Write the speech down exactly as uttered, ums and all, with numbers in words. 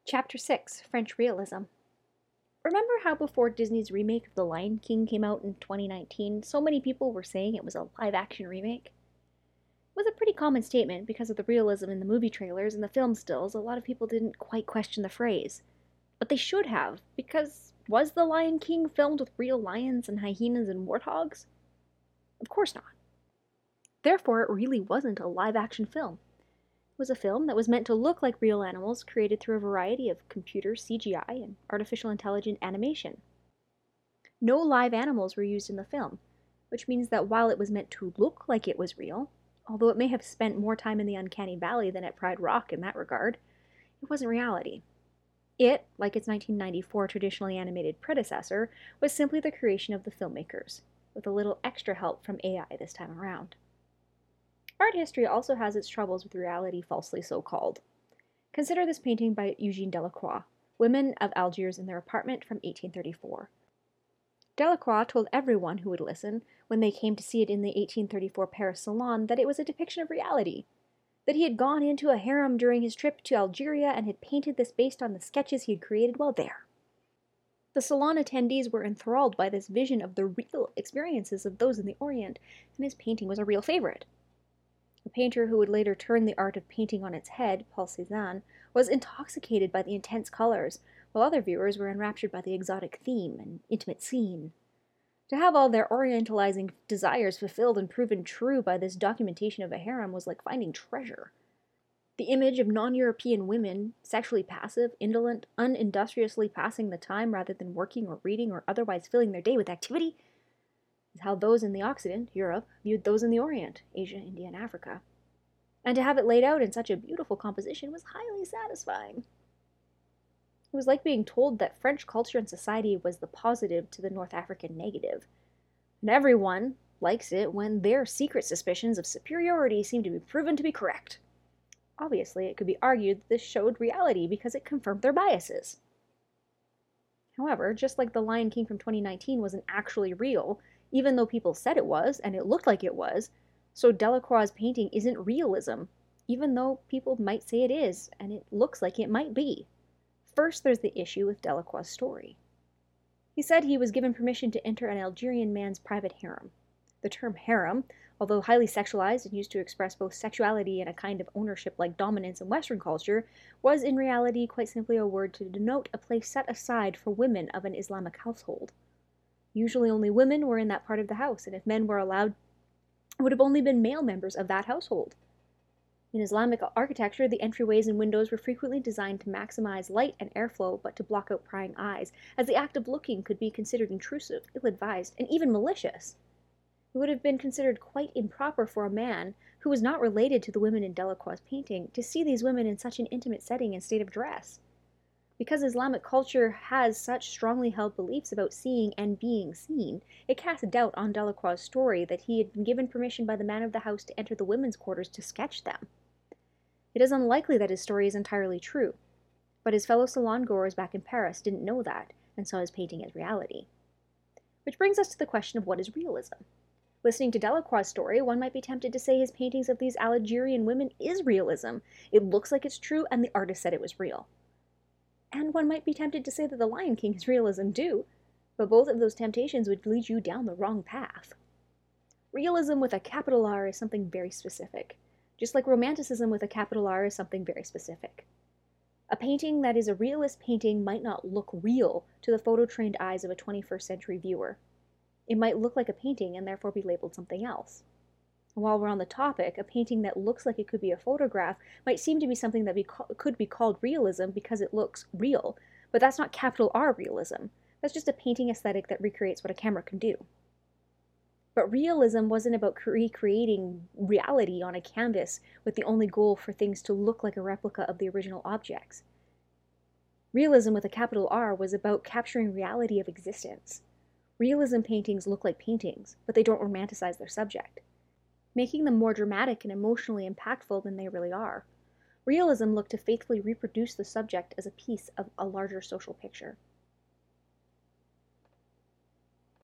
Chapter six, French Realism. Remember how before Disney's remake of The Lion King came out in twenty nineteen, so many people were saying it was a live-action remake? It was a pretty common statement because of the realism in the movie trailers and the film stills. A lot of people didn't quite question the phrase. But they should have, because was The Lion King filmed with real lions and hyenas and warthogs? Of course not. Therefore, it really wasn't a live-action film. Was a film that was meant to look like real animals created through a variety of computer C G I and artificial intelligent animation. No live animals were used in the film, which means that while it was meant to look like it was real, although it may have spent more time in the Uncanny Valley than at Pride Rock in that regard, it wasn't reality. It, like its nineteen ninety-four traditionally animated predecessor, was simply the creation of the filmmakers, with a little extra help from A I this time around. Art history also has its troubles with reality falsely so called. Consider this painting by Eugene Delacroix, Women of Algiers in Their Apartment from eighteen thirty-four. Delacroix told everyone who would listen, when they came to see it in the eighteen thirty-four Paris Salon, that it was a depiction of reality, that he had gone into a harem during his trip to Algeria and had painted this based on the sketches he had created while there. The salon attendees were enthralled by this vision of the real experiences of those in the Orient, and his painting was a real favorite. A painter who would later turn the art of painting on its head, Paul Cézanne, was intoxicated by the intense colors, while other viewers were enraptured by the exotic theme and intimate scene. To have all their orientalizing desires fulfilled and proven true by this documentation of a harem was like finding treasure. The image of non-European women, sexually passive, indolent, unindustriously passing the time rather than working or reading or otherwise filling their day with activity, is how those in the Occident, Europe, viewed those in the Orient, Asia, India, and Africa. And to have it laid out in such a beautiful composition was highly satisfying. It was like being told that French culture and society was the positive to the North African negative. And everyone likes it when their secret suspicions of superiority seem to be proven to be correct. Obviously, it could be argued that this showed reality because it confirmed their biases. However, just like The Lion King from twenty nineteen wasn't actually real, even though people said it was, and it looked like it was, so Delacroix's painting isn't realism, even though people might say it is, and it looks like it might be. First, there's the issue with Delacroix's story. He said he was given permission to enter an Algerian man's private harem. The term harem, although highly sexualized and used to express both sexuality and a kind of ownership-like dominance in Western culture, was in reality quite simply a word to denote a place set aside for women of an Islamic household. Usually only women were in that part of the house, and if men were allowed, it would have only been male members of that household. In Islamic architecture, the entryways and windows were frequently designed to maximize light and airflow, but to block out prying eyes, as the act of looking could be considered intrusive, ill-advised, and even malicious. It would have been considered quite improper for a man, who was not related to the women in Delacroix's painting, to see these women in such an intimate setting and state of dress. Because Islamic culture has such strongly held beliefs about seeing and being seen, it casts doubt on Delacroix's story that he had been given permission by the man of the house to enter the women's quarters to sketch them. It is unlikely that his story is entirely true, but his fellow salon-goers back in Paris didn't know that, and saw his painting as reality. Which brings us to the question of what is realism. Listening to Delacroix's story, one might be tempted to say his paintings of these Algerian women is realism. It looks like it's true, and the artist said it was real. And one might be tempted to say that The Lion King is realism too, but both of those temptations would lead you down the wrong path. Realism with a capital R is something very specific, just like romanticism with a capital R is something very specific. A painting that is a realist painting might not look real to the photo-trained eyes of a twenty-first century viewer. It might look like a painting and therefore be labeled something else. And while we're on the topic, a painting that looks like it could be a photograph might seem to be something that be could be called realism because it looks real, but that's not capital R realism. That's just a painting aesthetic that recreates what a camera can do. But realism wasn't about recreating reality on a canvas with the only goal for things to look like a replica of the original objects. Realism with a capital R was about capturing reality of existence. Realism paintings look like paintings, but they don't romanticize their subject, making them more dramatic and emotionally impactful than they really are. Realism looked to faithfully reproduce the subject as a piece of a larger social picture.